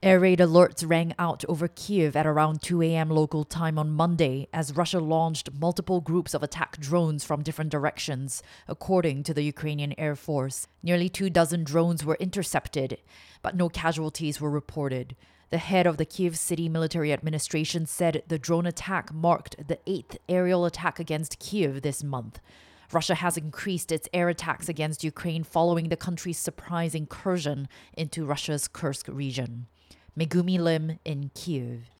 Air raid alerts rang out over Kyiv at around 2 a.m. local time on Monday as Russia launched multiple groups of attack drones from different directions, according to the Ukrainian Air Force. Nearly 24 drones were intercepted, but no casualties were reported. The head of the Kyiv City Military Administration said the drone attack marked the 8th aerial attack against Kyiv this month. Russia has increased its air attacks against Ukraine following the country's surprise incursion into Russia's Kursk region. Megumi Lim in Kyiv.